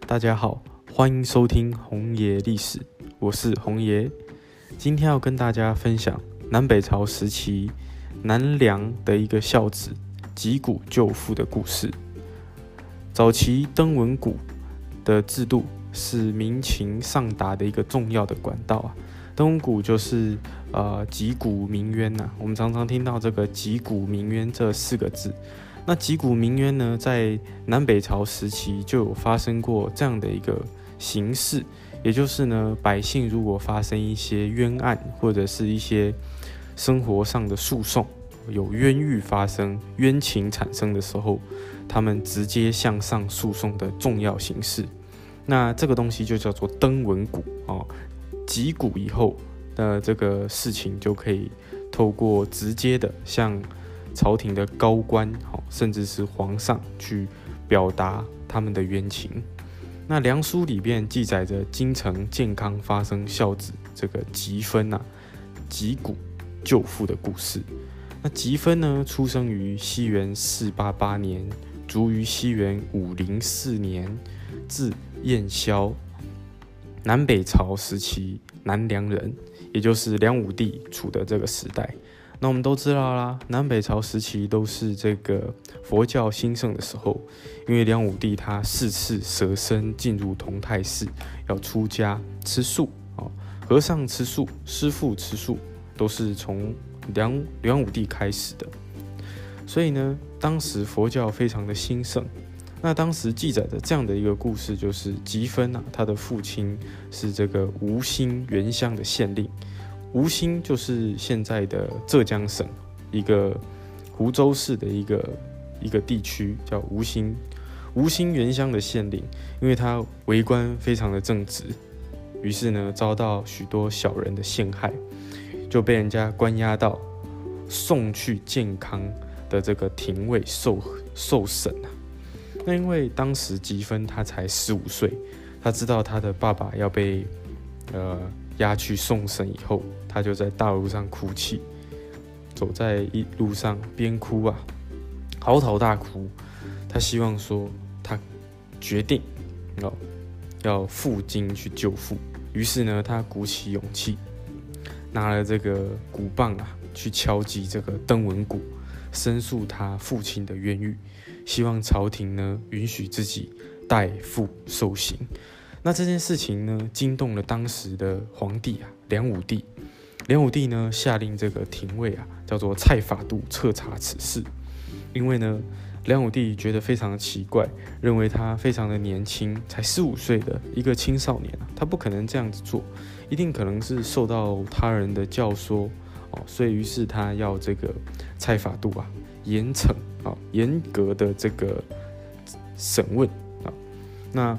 大家好，欢迎收听红爷历史，我是红爷。今天要跟大家分享南北朝时期南梁的一个孝子击鼓救父的故事。早期登闻鼓的制度是民情上达的一个重要的管道啊。登闻鼓就是击鼓鸣冤呐，我们常常听到这个击鼓鸣冤这4个字。那击鼓鸣冤呢，在南北朝时期就有发生过这样的一个形式，也就是呢，百姓如果发生一些冤案或者是一些生活上的诉讼，有冤狱发生、冤情产生的时候，他们直接向上诉讼的重要形式。那这个东西就叫做登闻鼓哦。击鼓以后的这个事情就可以透过直接的向朝廷的高官，甚至是皇上去表达他们的冤情。那梁书里边记载着京城健康发生孝子这个吉分击鼓救父的故事。那吉分呢，出生于西元488年，卒于西元504年，字彦霄，南北朝时期南梁人，也就是梁武帝处的这个时代。那我们都知道啦，南北朝时期都是这个佛教兴盛的时候，因为梁武帝他4次舍身进入同泰寺，要出家吃素，和尚吃素，师父吃素，都是从梁武帝开始的。所以呢，当时佛教非常的兴盛。那当时记载的这样的一个故事，就是吉分他的父亲是这个吴兴原乡的县令。吴兴就是现在的浙江省一个湖州市的一个地区，叫吴兴。吴兴原乡的县令，因为他为官非常的正直，于是呢遭到许多小人的陷害，就被人家关押到送去健康的这个廷尉受审。那因为当时吉分他才15岁，他知道他的爸爸要被押去送审以后，他就在大路上哭泣，走在一路上边哭嚎啕大哭。他希望说，他决定要负荆去救父。于是呢，他鼓起勇气，拿了这个鼓棒去敲击这个登闻鼓，申诉他父亲的冤狱，希望朝廷呢允许自己代父受刑。那这件事情呢，惊动了当时的皇帝梁武帝。梁武帝呢，下令这个廷尉叫做蔡法度彻查此事。因为呢，梁武帝觉得非常的奇怪，认为他非常的年轻，才15岁的一个青少年他不可能这样子做，一定可能是受到他人的教唆所以于是他要这个蔡法度严惩严格的这个审问那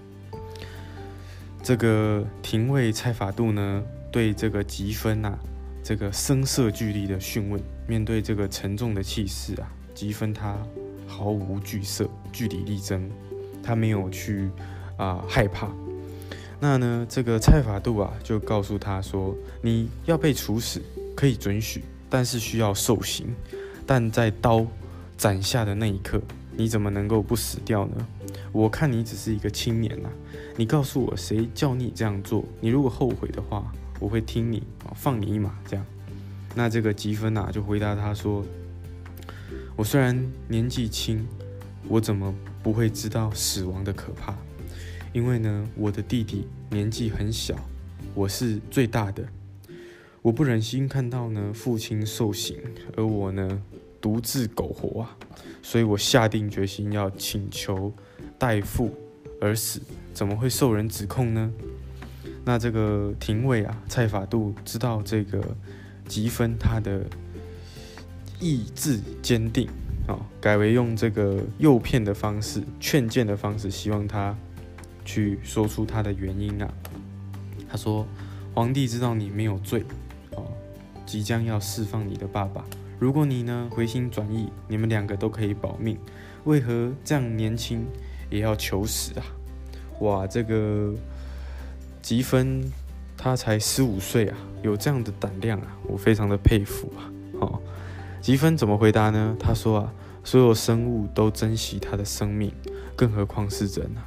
这个廷尉蔡法度呢，对这个吉分这个声色俱厉的讯问，面对这个沉重的气势吉分他毫无惧色，据理力争，他没有去害怕。那呢，这个蔡法度就告诉他说，你要被处死可以准许，但是需要受刑。但在刀斩下的那一刻，你怎么能够不死掉呢？我看你只是一个青年你告诉我谁叫你这样做？你如果后悔的话，我会听你，放你一马。这样，那这个吉分就回答他说，我虽然年纪轻，我怎么不会知道死亡的可怕？因为呢，我的弟弟年纪很小，我是最大的，我不忍心看到呢父亲受刑，而我呢独自苟活所以我下定决心要请求代父而死，怎么会受人指控呢？那这个廷尉蔡法度知道这个吉分他的意志坚定改为用这个诱骗的方式、劝谏的方式，希望他去说出他的原因他说，皇帝知道你没有罪即将要释放你的爸爸，如果你呢回心转意，你们2个都可以保命，为何这样年轻也要求死哇，这个吉分他才15岁有这样的胆量我非常的佩服吉分怎么回答呢？他说所有生物都珍惜他的生命，更何况是人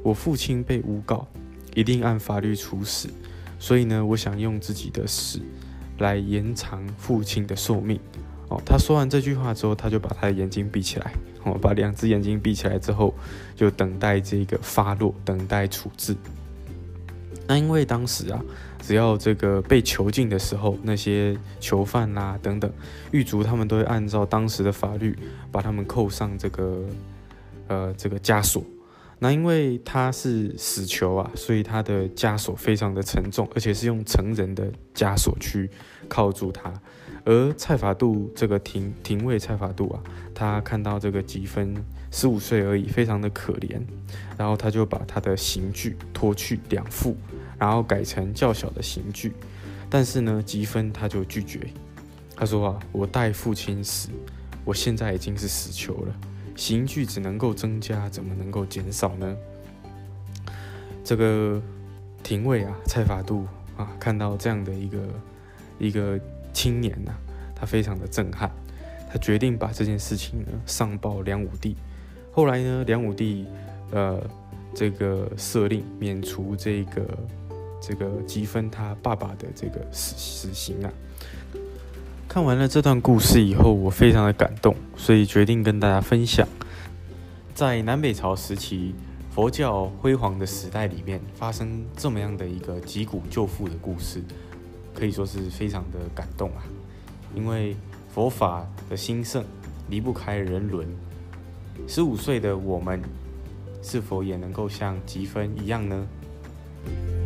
我父亲被诬告，一定按法律处死，所以呢，我想用自己的死来延长父亲的寿命。他说完这句话之后，他就把他的眼睛闭起来，把2只眼睛闭起来之后，就等待这个发落，等待处置。那因为当时只要这个被囚禁的时候，那些囚犯等等狱卒，他们都会按照当时的法律把他们扣上这个枷锁。那因为他是死囚所以他的枷锁非常的沉重，而且是用成人的枷锁去铐住他。而蔡法度这个廷尉蔡法度他看到这个吉芬15岁而已，非常的可怜，然后他就把他的刑具脱去2副，然后改成较小的刑具。但是呢，吉芬他就拒绝，他说我待父亲死，我现在已经是死囚了，刑具只能够增加，怎么能够减少呢？这个廷尉蔡法度看到这样的一个青年他非常的震撼，他决定把这件事情呢上报梁武帝。后来呢，梁武帝这个赦令免除这个吉芬他爸爸的这个死刑看完了这段故事以后，我非常的感动，所以决定跟大家分享，在南北朝时期佛教辉煌的时代里面，发生这么样的一个击鼓救父的故事，可以说是非常的感动因为佛法的兴盛离不开人伦。15岁的我们，是否也能够像吉芬一样呢？